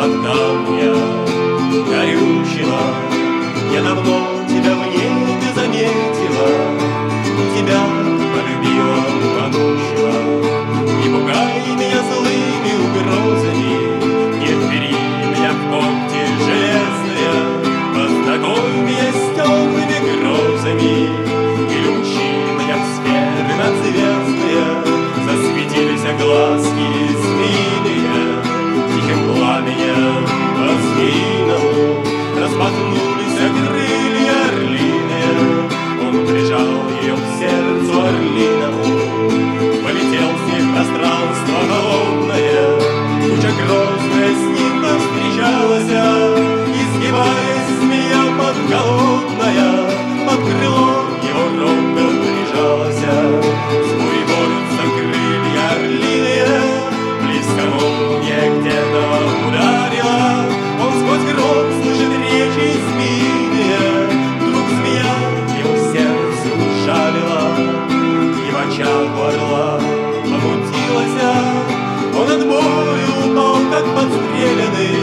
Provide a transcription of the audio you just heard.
от камня горючего. Я давно тебя в небе заметила, тебя полюбила могучего. Не пугай меня злыми угрозами, не вбери меня в когти железные. Познакомь меня с темными грозами или учи меня в сферы надзвездные. Засветились глазки змеиные, тихим пламенем по-змеиному распахнулись крылья орлиные. Он прижал ее к сердцу орлиному, полетел с ней в пространство холодное. Туча грозная с ним повстречалась, изгибаясь змея подколодная, под крыло его робко прижалась. С бурей борются крылья орлиные, близко молния где-то ударила. Он сквозь гром слышит речи змеиные. Вдруг змея его сердце ужалила, и в очах у орла помутилась. Он от боли упал, как подстреленный,